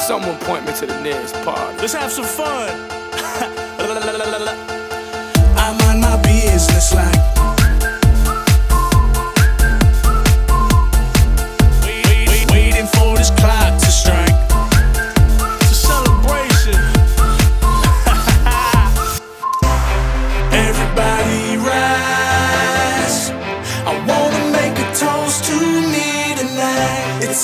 Someone point me to the nearest party. Let's have some fun. I mind my business like waiting for this clock to strike. It's a celebration. Everybody rise. I wanna make a toast to me tonight. It's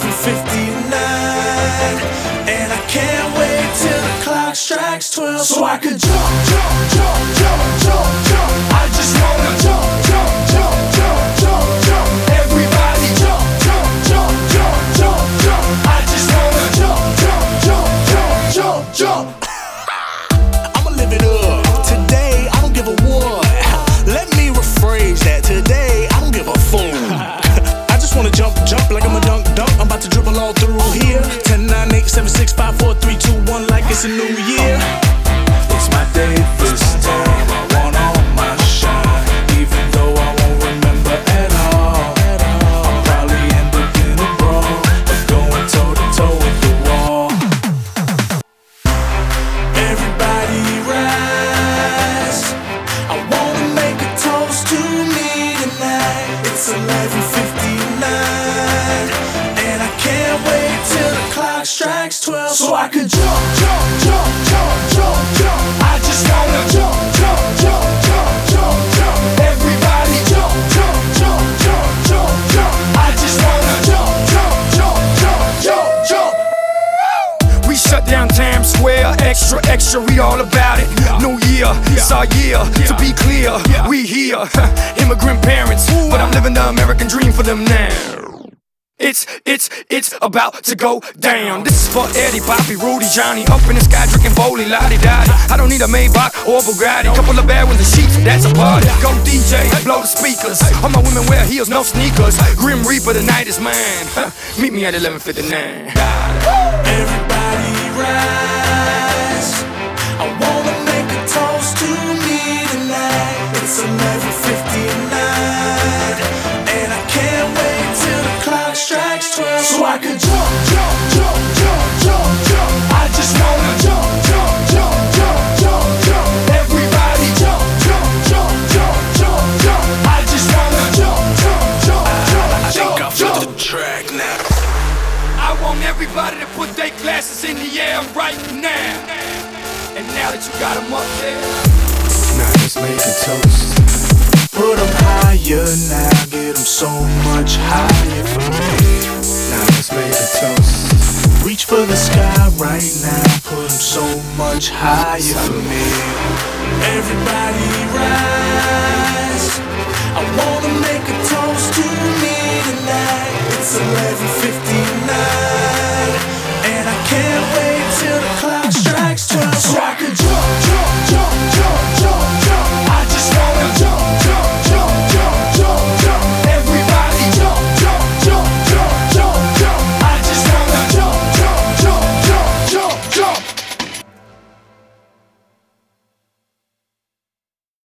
11:59, and I can't wait till the clock strikes 12 so I could jump, jump, jump, jump, jump, jump. I just wanna jump, jump, jump, jump, jump, jump. Everybody jump, jump, jump, jump, jump, jump. I just wanna jump, jump, jump, jump, jump, jump. I'ma live it up. Today, I don't give a what. Let me rephrase that. Today, I don't give a fuck. I just wanna jump, jump like I'm a dunk, dunk. I'm about to dribble all through here. 10, 9, 8, 7, 6, 5, 4, 3, 2, 1, like it's a new year. It's my day this time. I want all my shine, even though I won't remember at all. I'll probably end up in a brawl, but going toe to toe with the wall. Everybody rise. I wanna make a toast to me tonight. It's 11:59, and I can't wait till the clock strikes 12 so I could jump, jump, jump, jump, jump, jump. I just wanna jump, jump, jump, jump, jump, jump. Everybody jump, jump, jump, jump, jump, jump. I just wanna jump, jump, jump, jump, jump, jump. We shut down Times Square, extra, extra, we all about it. New year, it's our year, to be clear, we here. Immigrant parents, but I'm living the American dream for them now. It's about to go down. This is for Eddie, Poppy, Rudy, Johnny, up in the sky drinking Bowley, Lottie-Dottie. I don't need a Maybach or a Bugatti, couple of bad ones and sheets, that's a party. Go DJ, blow the speakers. All my women wear heels, no sneakers. Grim Reaper, the night is mine. Meet me at 11:59. Everybody rise. I wanna make a toast to me tonight. It's 11:59, and I can't wait till the clock strikes 12 so I could jump, jump, jump, jump, jump, jump. I just wanna jump, jump, jump, jump, jump, jump. Everybody jump, jump, jump, jump, jump, jump. I just wanna jump, jump, jump, jump, jump, jump. The track now. I want everybody to put their glasses in the air right now. And now that you got them up there, now let's make a toast. Put them higher now, get them so much higher for me. now let's make a toast. Reach for the sky right now, put them so much higher for me. Everybody rise. I wanna make a toast to me tonight. It's 11:59.